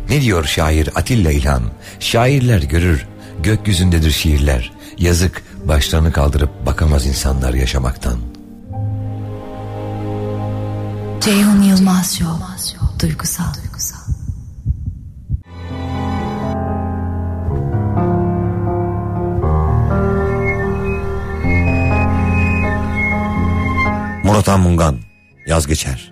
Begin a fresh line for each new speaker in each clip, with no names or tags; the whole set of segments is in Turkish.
Ne diyor şair Atilla İlhan? Şairler görür, gökyüzündedir şiirler. Yazık, başlarını kaldırıp bakamaz insanlar yaşamaktan.
Ceyhun Yılmaz Show. Duygusal.
Murat Anmungan, Yaz Geçer.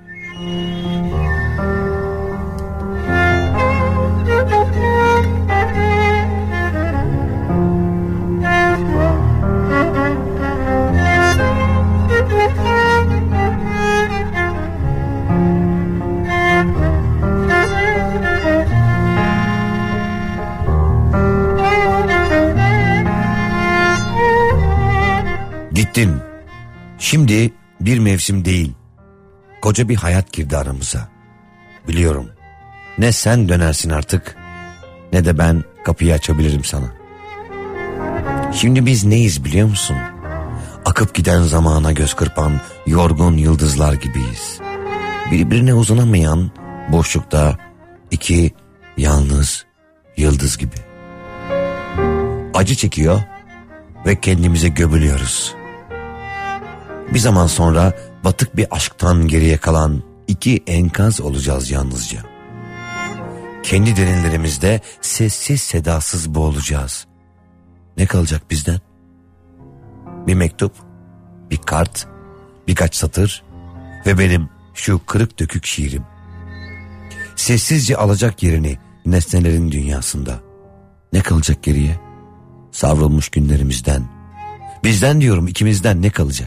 Gittin. Şimdi bir mevsim değil, koca bir hayat girdi aramıza. Biliyorum, ne sen dönersin artık, ne de ben kapıyı açabilirim sana. Şimdi biz neyiz biliyor musun? Akıp giden zamana göz kırpan yorgun yıldızlar gibiyiz. Birbirine uzanamayan boşlukta iki yalnız yıldız gibi. Acı çekiyor ve kendimize gömülüyoruz. Bir zaman sonra batık bir aşktan geriye kalan iki enkaz olacağız yalnızca. Kendi derinlerimizde sessiz sedasız boğulacağız. Ne kalacak bizden? Bir mektup, bir kart, birkaç satır ve benim şu kırık dökük şiirim. Sessizce alacak yerini nesnelerin dünyasında. Ne kalacak geriye? Savrulmuş günlerimizden. Bizden diyorum, ikimizden ne kalacak?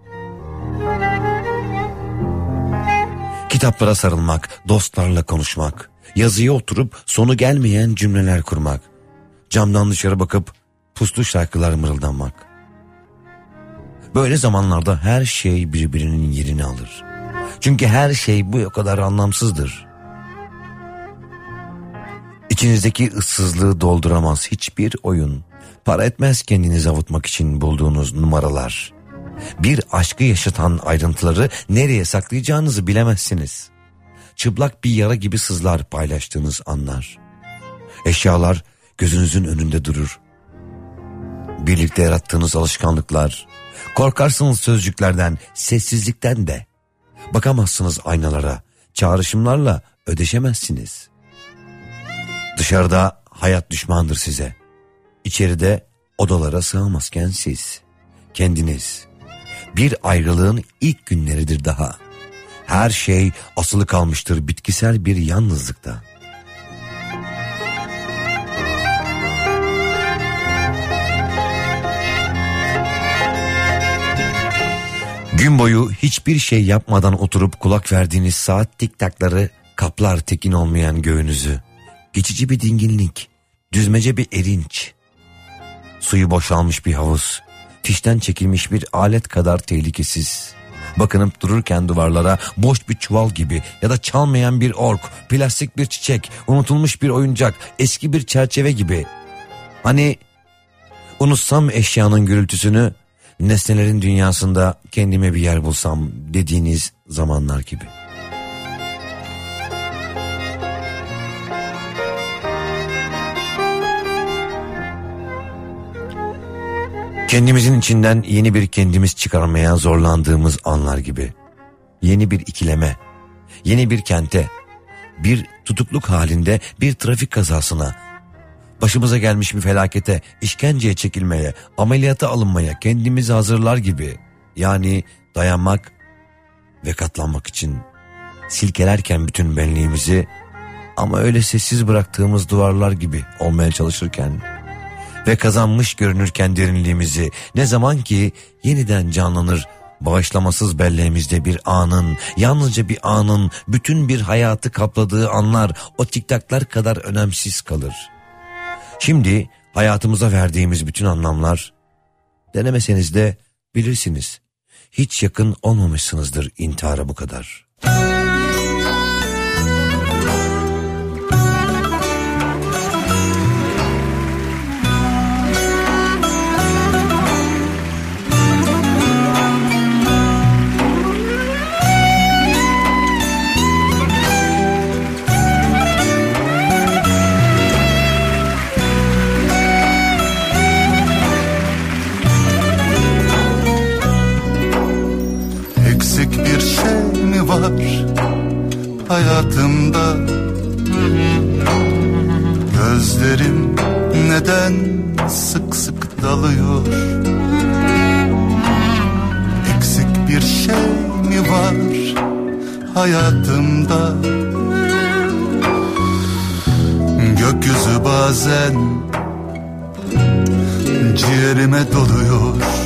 Kitaplara sarılmak, dostlarla konuşmak, yazıya oturup sonu gelmeyen cümleler kurmak, camdan dışarı bakıp puslu şarkılar mırıldanmak. Böyle zamanlarda her şey birbirinin yerini alır. Çünkü her şey bu kadar anlamsızdır. İçinizdeki ıssızlığı dolduramaz hiçbir oyun, para etmez kendinizi avutmak için bulduğunuz numaralar. Bir aşkı yaşatan ayrıntıları nereye saklayacağınızı bilemezsiniz. Çıplak bir yara gibi sızlar paylaştığınız anlar. Eşyalar gözünüzün önünde durur. Birlikte yarattığınız alışkanlıklar. Korkarsınız sözcüklerden, sessizlikten de. Bakamazsınız aynalara, çağrışımlarla ödeşemezsiniz. Dışarıda hayat düşmandır size. İçeride odalara sığamazken siz, kendiniz. Bir ayrılığın ilk günleridir daha. Her şey asılı kalmıştır bitkisel bir yalnızlıkta. Gün boyu hiçbir şey yapmadan oturup kulak verdiğiniz saat tiktakları kaplar tekin olmayan göğünüzü. Geçici bir dinginlik, düzmece bir erinç. Suyu boşalmış bir havuz, fişten çekilmiş bir alet kadar tehlikesiz. Bakınıp dururken duvarlara boş bir çuval gibi ya da çalmayan bir ork, plastik bir çiçek, unutulmuş bir oyuncak, eski bir çerçeve gibi. Hani unutsam eşyanın gürültüsünü, nesnelerin dünyasında kendime bir yer bulsam dediğiniz zamanlar gibi. Kendimizin içinden yeni bir kendimiz çıkarmaya zorlandığımız anlar gibi. Yeni bir ikileme, yeni bir kente, bir tutukluk halinde bir trafik kazasına, başımıza gelmiş bir felakete, işkenceye çekilmeye, ameliyata alınmaya kendimizi hazırlar gibi. Yani dayanmak ve katlanmak için silkelerken bütün benliğimizi ama öyle sessiz bıraktığımız duvarlar gibi olmaya çalışırken ve kazanmış görünürken derinliğimizi ne zaman ki yeniden canlanır bağışlamasız belleğimizde bir anın, yalnızca bir anın bütün bir hayatı kapladığı anlar o tiktaklar kadar önemsiz kalır. Şimdi hayatımıza verdiğimiz bütün anlamlar, denemeseniz de bilirsiniz, hiç yakın olmamışsınızdır intihara bu kadar.
var hayatımda? Gözlerim neden sık sık dalıyor? Eksik bir şey mi var hayatımda? Gökyüzü bazen ciğerime doluyor.